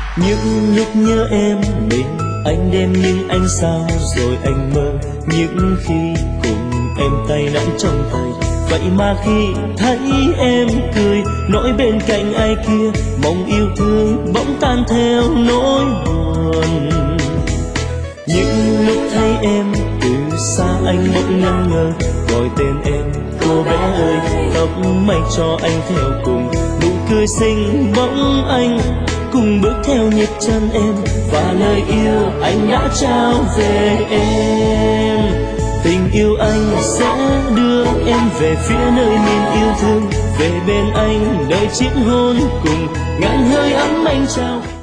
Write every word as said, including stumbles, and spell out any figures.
Những lúc nhớ em mình anh đêm nhưng anh sao rồi anh mơ. Những khi cùng em tay nắm trong tay, vậy mà khi thấy em cười nỗi bên cạnh ai kia, mong yêu thương bỗng tan theo nỗi buồn. Những lúc thấy em từ xa anh bỗng ngẩn ngơ gọi tên em, cô bé ơi tóc mây cho anh theo cùng. Nụ cười xinh bỗng anh cùng bước theo nhịp chân em, và lời yêu anh đã trao về em. Tình yêu anh sẽ đưa em về phía nơi miền yêu thương, về bên anh đời chiếc hôn cùng ngàn hơi ấm anh trao.